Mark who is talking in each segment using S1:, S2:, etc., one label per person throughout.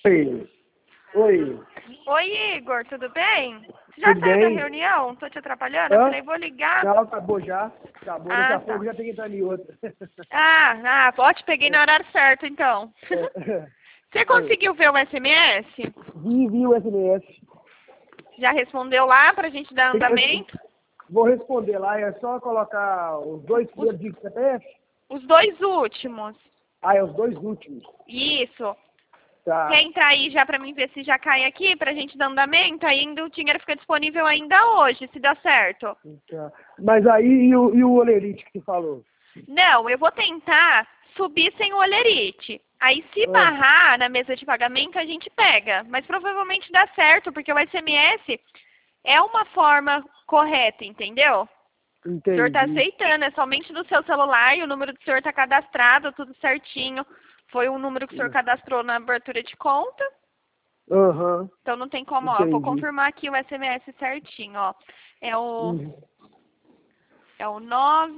S1: Oi. Oi.
S2: Oi, Igor, tudo bem? Você já
S1: Tudo
S2: saiu da
S1: bem?
S2: reunião? Tô te atrapalhando? Eu
S1: Hã?
S2: falei, vou ligar.
S1: Não, acabou já. Acabou. Daqui
S2: Ah,
S1: a
S2: tá.
S1: pouco já tem que entrar em outra.
S2: Ó, te peguei no horário certo, então.
S1: É.
S2: Você
S1: Oi.
S2: conseguiu ver o SMS?
S1: Vi o SMS.
S2: Já respondeu lá pra gente dar
S1: Tem
S2: andamento?
S1: Vou responder lá. É só colocar os dois
S2: Os,
S1: primeiros dígitos do CPF?
S2: os dois últimos.
S1: Ah, é os dois últimos.
S2: Isso. Quer
S1: Tá.
S2: entrar aí já pra mim ver se já cai aqui, pra gente dar andamento? Aí ainda o dinheiro fica disponível ainda hoje, se dá certo.
S1: Tá. Mas aí e o olerite que você falou?
S2: Não, eu vou tentar subir sem o olerite. Aí se
S1: Ah,
S2: barrar na mesa de pagamento, a gente pega. Mas provavelmente dá certo, porque o SMS é uma forma correta, entendeu? O senhor está
S1: entendi.
S2: aceitando, é somente do seu celular e o número do senhor está cadastrado, tudo certinho. Foi o número que o senhor cadastrou na abertura de conta.
S1: Aham.
S2: Então não tem como, ó. Eu vou
S1: Entendi.
S2: confirmar aqui o SMS certinho, ó. É o,
S1: Uhum.
S2: é o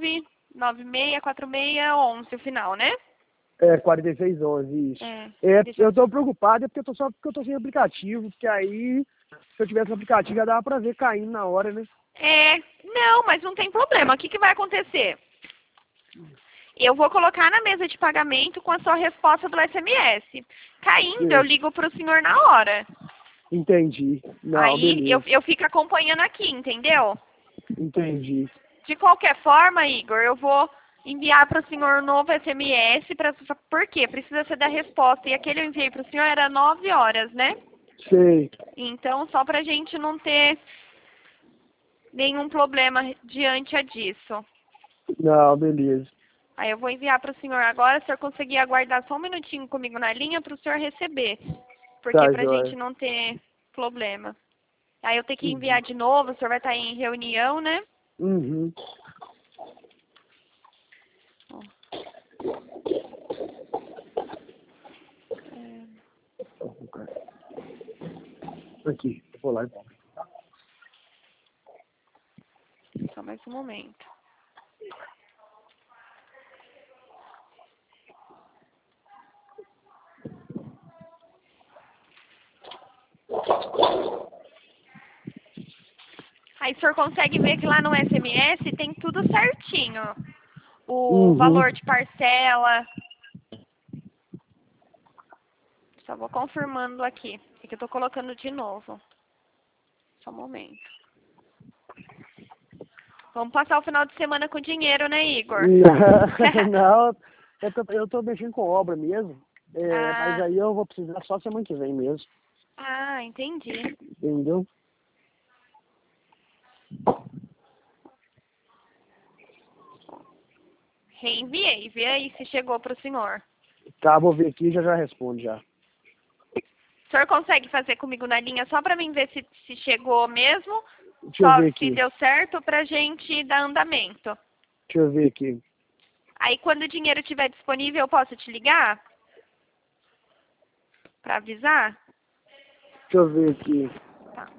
S2: 9964611, o final, né?
S1: É, 4611, isso.
S2: É,
S1: É,
S2: deixa eu...
S1: eu tô preocupado só porque eu tô sem aplicativo, porque aí, se eu tivesse um aplicativo, já dava pra ver caindo na hora, né?
S2: Não, mas não tem problema. O que que vai acontecer? Eu vou colocar na mesa de pagamento com a sua resposta do SMS. Caindo, eu
S1: Sim,
S2: ligo para o senhor na hora.
S1: entendi. Não,
S2: Aí eu,
S1: beleza.
S2: eu fico acompanhando aqui, entendeu?
S1: Entendi.
S2: De qualquer forma, Igor, eu vou enviar para o senhor um novo SMS. Por quê? Precisa ser da resposta. E aquele eu enviei para o senhor era 9 horas, né?
S1: Sei.
S2: Então, só para a gente não ter nenhum problema diante disso.
S1: Não, beleza.
S2: Aí eu vou enviar para o senhor agora, se o senhor conseguir aguardar só um minutinho comigo na linha para o senhor receber. Porque
S1: Tá,
S2: para a gente
S1: joia.
S2: não ter problema. Aí eu tenho que
S1: Uhum.
S2: enviar de novo, o senhor vai estar em reunião, né?
S1: Uhum.
S2: Ó,
S1: Aqui, eu vou lá então.
S2: só mais um momento. Aí o senhor consegue ver que lá no SMS tem tudo certinho. O
S1: Uhum.
S2: valor de parcela. Só vou confirmando aqui. É que eu tô colocando de novo. Só um momento. Vamos passar o final de semana com dinheiro, né, Igor?
S1: Não, eu tô mexendo com obra mesmo. É, mas
S2: Ah,
S1: aí eu vou precisar só semana que vem mesmo.
S2: entendi.
S1: Entendeu?
S2: Reenviei. Vê aí se chegou para o senhor.
S1: Tá, vou ver aqui e já respondo já.
S2: O senhor consegue fazer comigo na linha só para mim ver se chegou mesmo?
S1: Deixa eu
S2: Só
S1: ver
S2: se
S1: aqui.
S2: deu certo pra gente dar andamento.
S1: Deixa eu ver aqui.
S2: Aí quando o dinheiro estiver disponível, eu posso te ligar? Pra avisar?
S1: Deixa eu ver aqui.
S2: Tá.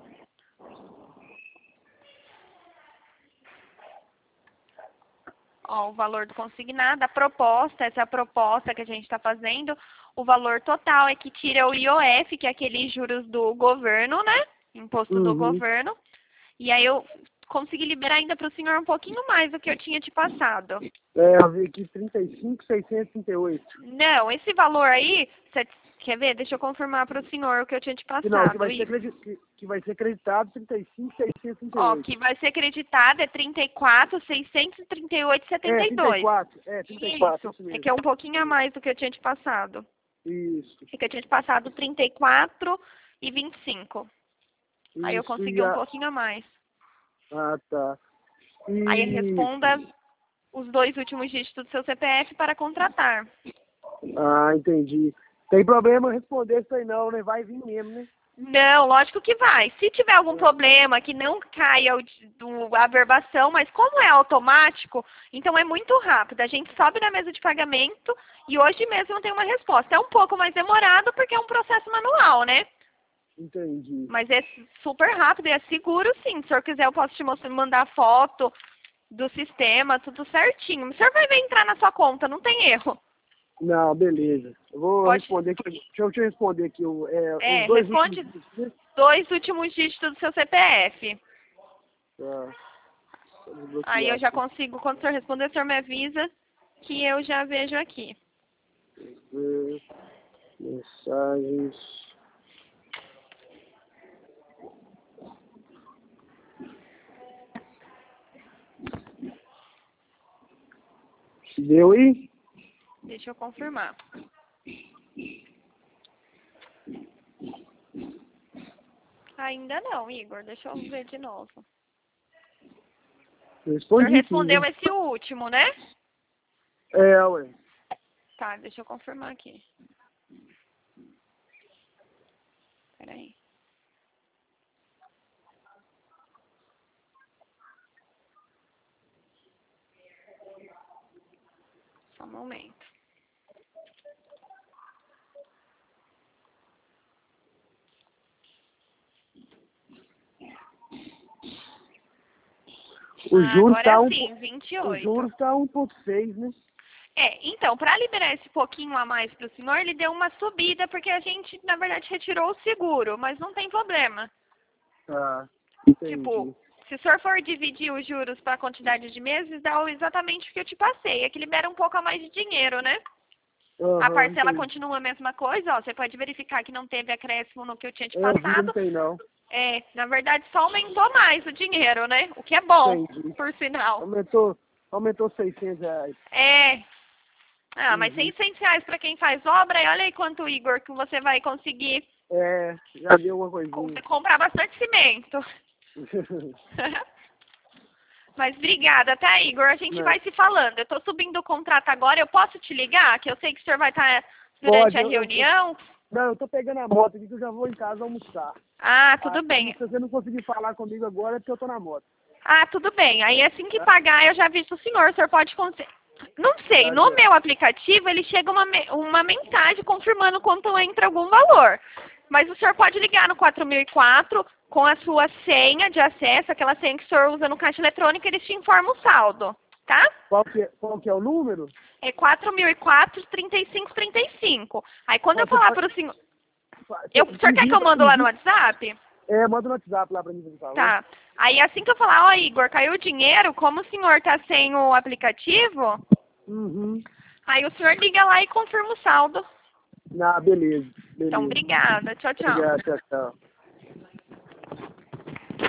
S2: Ó, o valor do consignado, a proposta, essa é a proposta que a gente está fazendo. O valor total é que tira o IOF, que é aqueles juros do governo, né? Imposto do
S1: Uhum.
S2: governo. E aí eu consegui liberar ainda para o senhor um pouquinho mais do que eu tinha te passado.
S1: É, eu vi aqui 35.638.
S2: Não, esse valor aí, você quer ver? Deixa eu confirmar para o senhor o que eu tinha te
S1: Não, que
S2: passado.
S1: vai ser, que vai ser acreditado
S2: Ó,
S1: 35.638.
S2: que vai ser acreditado é 34.638,72.
S1: 34. É, 34,
S2: Isso.
S1: isso
S2: É que é
S1: mesmo.
S2: um pouquinho a mais do que eu tinha te passado.
S1: Isso.
S2: É que eu tinha te passado 34,25. Aí eu
S1: Isso.
S2: consegui um pouquinho a mais.
S1: Ah, tá.
S2: Aí
S1: E...
S2: responda os dois últimos dígitos do seu CPF para contratar.
S1: Ah, entendi. Tem problema responder isso aí não, né? Vai vir mesmo, né?
S2: Não, lógico que vai. Se tiver algum problema que não caia a averbação, mas como é automático, então é muito rápido. A gente sobe na mesa de pagamento e hoje mesmo tem uma resposta. É um pouco mais demorado porque é um processo manual, né?
S1: Entendi.
S2: Mas é super rápido e é seguro sim. Se o senhor quiser, eu posso te mandar foto do sistema, tudo certinho. O senhor vai ver entrar na sua conta, não tem erro.
S1: Não, beleza. Eu vou
S2: Pode-
S1: responder aqui. Deixa eu te responder aqui. Os dois
S2: responde
S1: últimos dígitos, né?
S2: 2 últimos dígitos do seu CPF.
S1: Tá. Vou desbloquear
S2: Aí eu já
S1: aqui.
S2: consigo, quando o senhor responder, o senhor me avisa que eu já vejo aqui.
S1: Mensagens. Deu aí?
S2: Deixa eu confirmar. Ainda não, Igor. Deixa eu ver de novo.
S1: Eu
S2: O senhor
S1: respondi
S2: respondeu
S1: aqui, né?
S2: esse último, né?
S1: Ué.
S2: Tá, deixa eu confirmar aqui. Peraí. Só um momento.
S1: O juros
S2: Agora
S1: tá
S2: sim,
S1: o
S2: 28.
S1: juros tá 1,6, né?
S2: Então, para liberar esse pouquinho a mais para o senhor, ele deu uma subida, porque a gente, na verdade, retirou o seguro, mas não tem problema.
S1: Tá. Entendi.
S2: Tipo, se o senhor for dividir os juros para a quantidade de meses, dá exatamente o que eu te passei. É que libera um pouco a mais de dinheiro, né? A
S1: Aham,
S2: parcela
S1: entendi.
S2: continua a mesma coisa, ó. Você pode verificar que não teve acréscimo no que eu tinha te
S1: Eu vi, não
S2: passado.
S1: tem não.
S2: Na verdade, só aumentou mais o dinheiro, né? O que é bom,
S1: Entendi.
S2: por sinal.
S1: Aumentou R$600.
S2: Mas
S1: Uhum.
S2: R$600 para quem faz obra, e olha aí quanto, Igor, que você vai conseguir
S1: Já deu uma coisinha.
S2: comprar bastante cimento. Mas obrigada, tá, Igor? A gente
S1: Não.
S2: vai se falando. Eu tô subindo o contrato agora. Eu posso te ligar? Que eu sei que o senhor vai estar durante
S1: Pode,
S2: a reunião.
S1: Não, eu tô pegando a moto aqui que eu já vou em casa almoçar.
S2: Tudo bem.
S1: Se você não conseguir falar comigo agora é porque eu tô na moto.
S2: Tudo bem. Aí assim que pagar, eu já aviso o senhor. O senhor pode Não sei,
S1: Tá,
S2: no
S1: certo.
S2: meu aplicativo ele chega uma mensagem confirmando quanto entra algum valor. Mas o senhor pode ligar no 4004 com a sua senha de acesso, aquela senha que o senhor usa no caixa eletrônico, eles te informam o saldo, tá?
S1: Qual que é o número?
S2: É 4004-3535. Aí quando eu
S1: Você
S2: falar
S1: pode-
S2: para o senhor... O senhor quer que eu
S1: Envia-
S2: mando lá no WhatsApp?
S1: Manda no WhatsApp lá pra mim, por favor.
S2: Tá. Aí assim que eu falar, ó Igor, caiu o dinheiro, como o senhor tá sem o aplicativo,
S1: Uhum.
S2: aí o senhor liga lá e confirma o saldo.
S1: Beleza.
S2: Então, obrigada. Tchau, tchau.
S1: Obrigado, tchau.